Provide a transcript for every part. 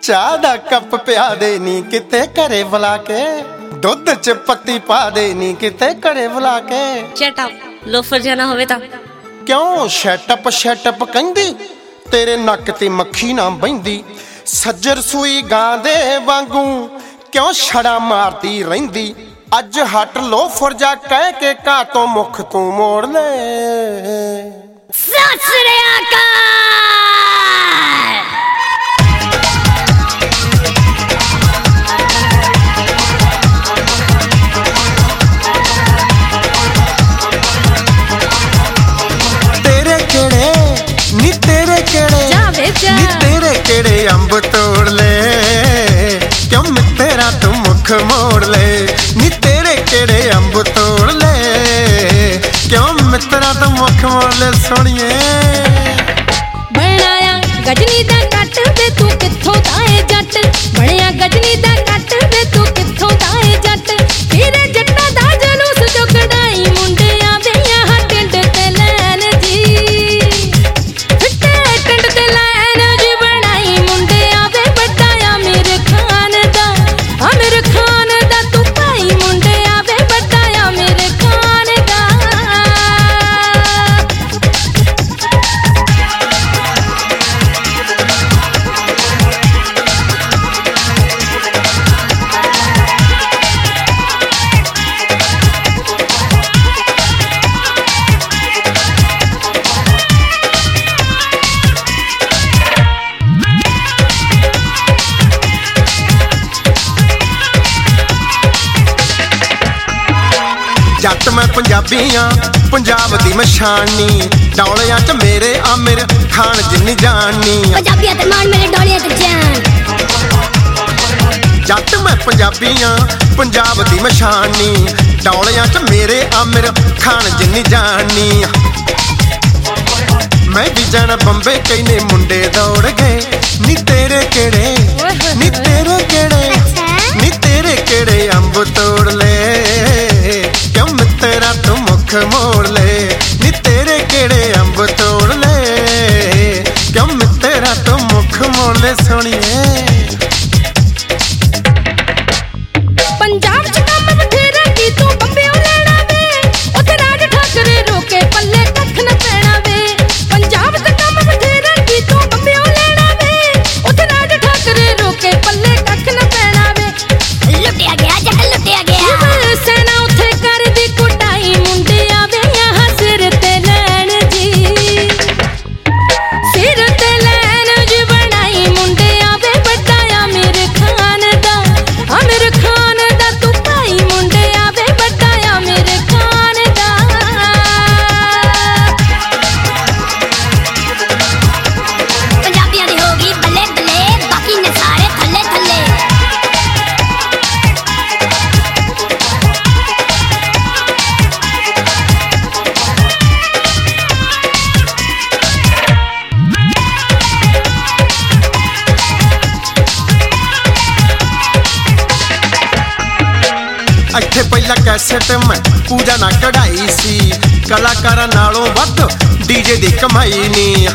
चाह दा कप पिया दे नी किते घरे बुला के, दुध च पत्ती पा दे नी किते घरे बुला के। शट अप, लोफर जाना होवे ता क्यों शैटअप शैटअप कहंदी, तेरे नक ते मक्खी ना बहिंदी। सज्जर सूई गां दे वांगू क्यों छड़ा मारती रहिंदी। अज हट लोफर जा कह के घा तो मुख तू मोड़ ले। सत श्री अकाल। तेरे केड़े अंब तोड़ ले, क्यों तेरा तू मुख मोड़ ले। नी तेरे केड़े अंब तोड़ ले, क्यों मित्रा तू मुख मोड़ ले। सोनिए बनाया गजनी दा कट वे तू कित्थों दा ऐ जट, बनया गजनी दा कट वे तू कित्थों दा ऐ जट। तेरे जट्टा दा जलूस जो कढ़ाई मुंडे आवेया हा टिंड ते लैन जी, फिट्टे टिंड ते लैन जी बनाई मुंडे आवे बड़ा आमिर खान दा, आमिर खान दा तू भाई मुंडे आवे बड़ा आमिर खान दा। जट मैं पंजाबी हाँ, पंजाब दी मैं शानी। डौलियां च मेरे आमिर खान जिन्नी जानी। पंजाबिया ते मान मेरे डौलियां ते जान। जट मैं पंजाबी हाँ, पंजाब दी मैं शानी। डौलियां च मेरे आमिर खान जिन्नी जानी। मैं भी जाना बंबे कई ने मुंडे दौड़ गए। नी तेरे केड़े, नी तेरे केड़े, नी तेरे केड़े अंब तोड़ ले, क्यों तेरा तू मुख मोड़ ले। नी तेरे केड़े अंब तोड़ ले, क्यों तेरा तू मुख मोड़ ले। सोनिए पंजाब च कम बथेरा की तू बंबे लेना वे, उथे राज ठाकरे रोके पल्ले कख न पैना वे। पंजाब च कम बथेरा की तू बंबे लेना वे, उथे राज ठाकरे रोके पल्ले कख न पैना वे। लुटिया गया जट लुटिया गया, सेना उथे कर दी कुटाई मुंडे आवे यहां सिर ते लैन जी, सिर ते लैन जी बनाई मुंडे आवे बड़ा आमिर खान दा, आमिर खान दा तू भाई मुंडे आवे बड़ा आमिर खान दा। पंजाबियां दी होगी बल्ले बल्ले, बाकी ने सारे थल्ले थल्ले। ਇੱਥੇ ਪਹਿਲਾਂ ਕੈਸਟ ਮੈਂ ਪੂਜਾ ਨਾ ਕਢਾਈ ਸੀ। ਕਲਾਕਾਰਾਂ ਨਾਲੋਂ ਵੱਧ ਡੀਜੇ ਦੀ ਕਮਾਈ ਨੀ।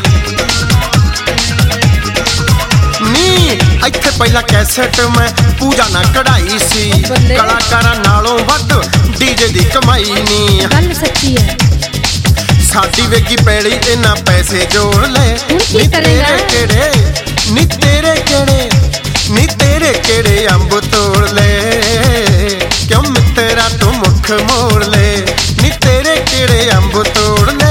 ਇੱਥੇ ਪਹਿਲਾਂ ਕੈਸਟ ਮੈਂ ਪੂਜਾ ਨਾ ਕਢਾਈ ਸੀ। ਕਲਾਕਾਰਾਂ ਨਾਲੋਂ ਵੱਧ ਡੀਜੇ ਦੀ ਕਮਾਈ ਨੀ। ਗੱਲ ਸੱਚੀ ਹੈ। ਸਾਡੀ ਵੇਗੀ ਪੈੜੀ ਇਹਨਾਂ ਪੈਸੇ ਜੋੜ ਲੈ। ਨੀ ਤੇਰੇ ਕਿਹੜੇ, ਨੀ ਤੇਰੇ ਕਿਹੜੇ, ਨੀ ਤੇਰੇ ਕਿਹੜੇ ਅੰਬ ਤੋੜ ਲੈ, क्यों तेरा तू मुख मोड़ ले। नी तेरे केड़े अंब तोड़ ले,